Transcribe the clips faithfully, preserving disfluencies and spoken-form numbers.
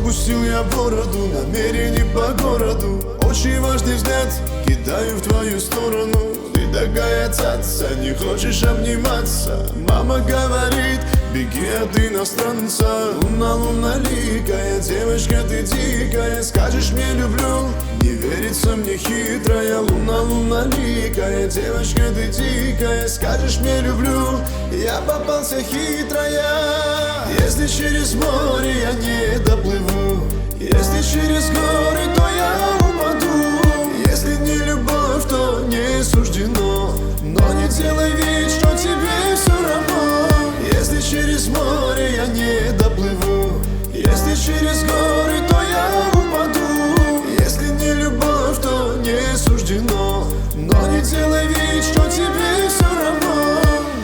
Пустил я бороду, намерений по городу. Очень важный взгляд кидаю в твою сторону. Ты такая цаца, не хочешь обниматься. Мама говорит, беги от иностранца. Луна, луналикая, девочка ты дикая. Скажешь мне люблю, не верится мне хитрая. Луна, луналикая, девочка ты дикая. Скажешь мне люблю, я попался хитрая. Если через море я не доплыву, если через горы, то я упаду. Если не любовь, то не суждено. Но не делай вид, что тебе все равно. Если через море я не доплыву, если через горы, то я упаду. Если не любовь, то не суждено. Но не делай вид, что тебе все равно.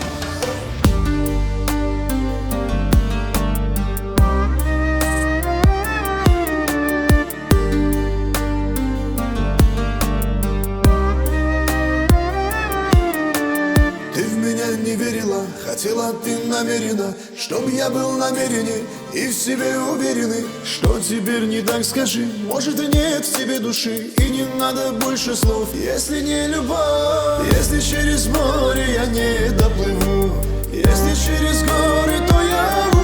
Не верила, хотела ты намеренно, чтоб я был намеренней и в себе уверенный. Что теперь не так, скажи, может и нет в тебе души, и не надо больше слов. Если не любовь, если через море я не доплыву, если через горы, то я